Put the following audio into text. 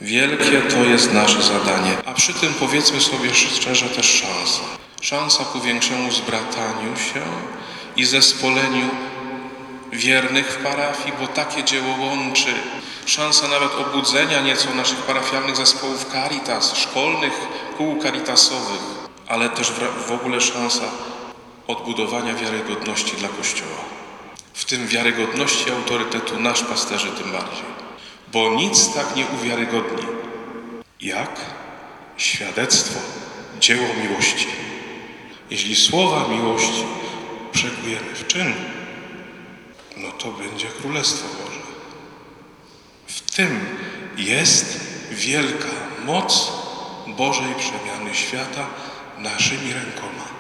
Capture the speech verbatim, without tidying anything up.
Wielkie to jest nasze zadanie, a przy tym powiedzmy sobie szczerze też szansa. Szansa ku większemu zbrataniu się i zespoleniu wiernych w parafii, bo takie dzieło łączy. Szansa nawet obudzenia nieco naszych parafialnych zespołów Caritas, szkolnych kół caritasowych, ale też w ogóle szansa odbudowania wiarygodności dla Kościoła. W tym wiarygodności autorytetu nasz pasterzy tym bardziej. Bo nic tak nie uwiarygodni, jak świadectwo, dzieło miłości. Jeśli słowa miłości przekujemy w czyn, no to będzie Królestwo Boże. W tym jest wielka moc Bożej przemiany świata naszymi rękoma.